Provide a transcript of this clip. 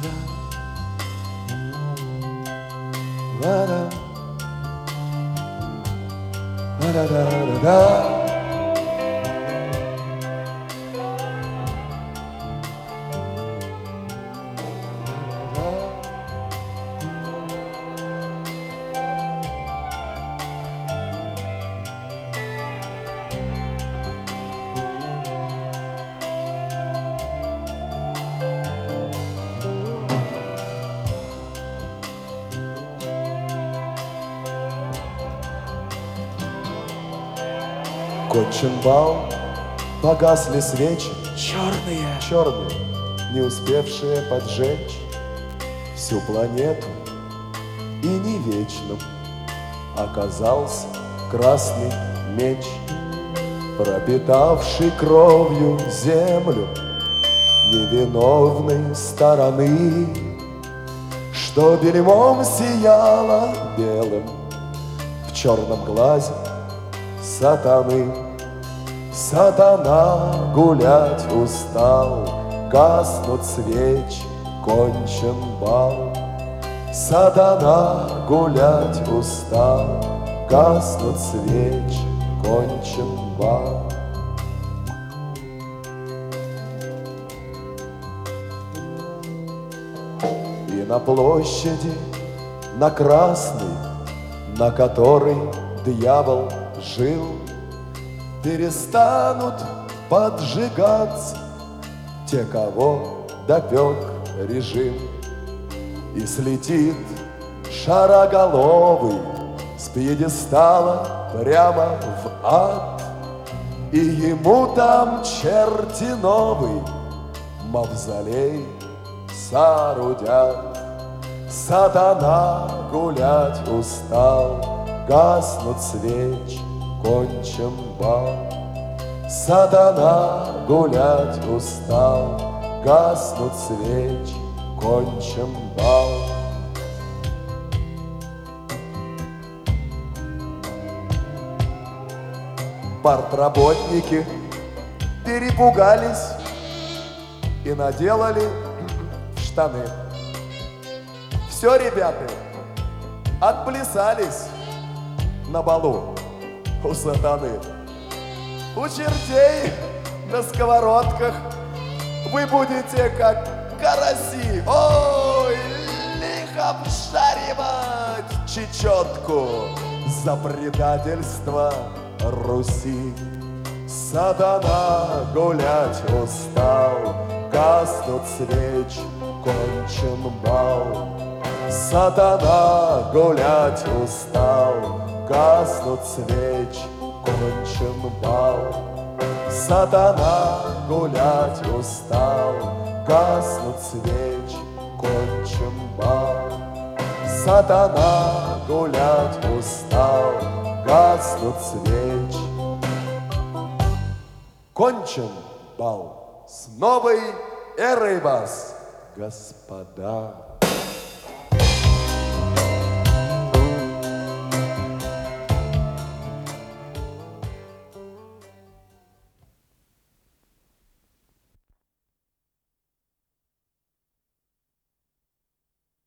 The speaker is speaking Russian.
Кончен бал, погасли свечи, Черные, не успевшие поджечь всю планету. И не вечным оказался красный меч, пропитавший кровью землю невиновной стороны, что бельмом сияло белым в черном глазе сатаны. Сатана гулять устал, гаснут свечи, кончен бал. Сатана гулять устал, гаснут свечи, кончен бал. И на площади, на красной, на которой дьявол жил, перестанут поджигаться те, кого допек режим. И слетит шароголовый с пьедестала прямо в ад, и ему там черти новый мавзолей соорудят. Сатана гулять устал, гаснут свечи, кончен бал. Сатана гулять устал, гаснут свечи, кончен бал. Партработники перепугались и наделали в штаны. Все, ребята, отплясались на балу у сатаны. У чертей на сковородках вы будете как караси. Ой, лихо вшаривать чечетку за предательство Руси. Сатана гулять устал, гаснут свечи, кончен бал. Сатана гулять устал, гаснут свечи, кончен бал. Сатана гулять устал, гаснут свечи, кончен бал. Сатана гулять устал, гаснут свечи, кончен бал. С новой эрой вас, господа!